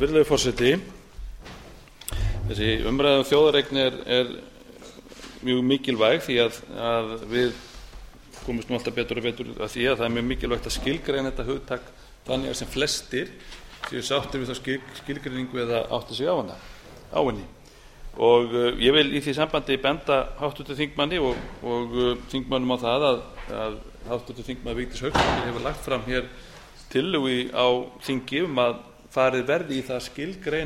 Virðulegur forseti, þessi umræða þjóðareign mjög mikilvæg því að við komumst nú alltaf betur og betur að því að það mjög mikilvægt að skilgreina þetta hugtak þannig að sem flestir séu sáttir við þá skilgreiningu eða átti sig á henni. Og ég vil í því sambandi benda háttvirtum þingmanni og þingmönnum á það að háttvirtur þingmaður Vigdís Hauksdóttir hefur lagt fram hér tillögu á þingi að farið verði í það að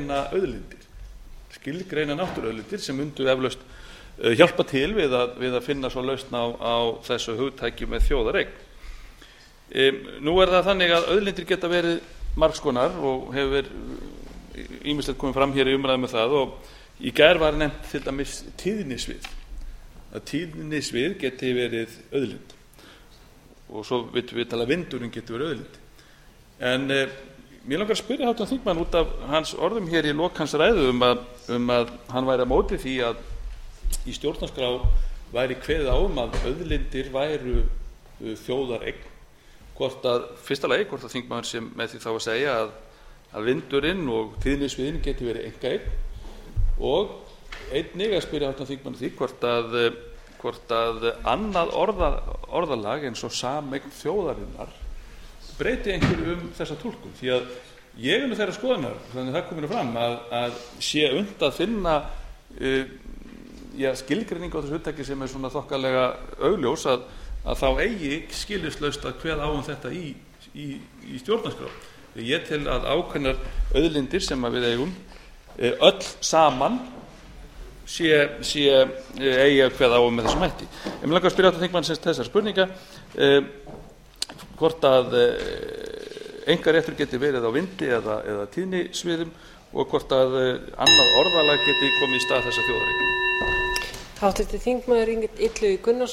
skilgreina náttúruauðlindir sem myndu eflaust hjálpa til við að finna svo lausn á þessu hugtaki með þjóðareign. Nú það þannig að auðlindir geta verið margs konar og hefur ýmislegt komið fram hér í umræðu með það, og í gær var nefnt til dæmis tíðnisvið, að tíðnisvið geti verið auðlind, og svo vitum við að vindurinn geti verið auðlind. En mér langar að spyrja háttvirtan þingmann út af hans orðum hér í lok hans ræðu um að hann væri á móti því að í stjórnarskrá væri kveðið á að auðlindir væru þjóðareign. Fyrsta lagi hvort að þingmaður sem með því þá að segja að vindurinn og tíðnisviðin geti verið einkaeign, og einnig að spyrja háttvirtan þingmann því hvort að annað orðalag eins og sameign þjóðarinnar breyti einhverju þessa túlkun, því að ég nú þeirra skoðunar, þannig það komur fram að sé unnt að finna skilgreiningu á þessu hugtaki sem svona þokkalega augljós að þá eigi skilyrðislaust að kveða á þetta í stjórnarskrá. Ég tel að ákveðnar auðlindir sem við eigum öll saman eigi að kveða á með þessum hætti. Ég vil langar að spyrja háttvirtan þingmann þessar spurninga, hvort að einkaréttur geti verið á vindi eða tíðnisviðum, og hvort að annað orðalag geti komið í stað þessa þjóðareign. Háttvirtur þingmaður Illugi Gunnarsson.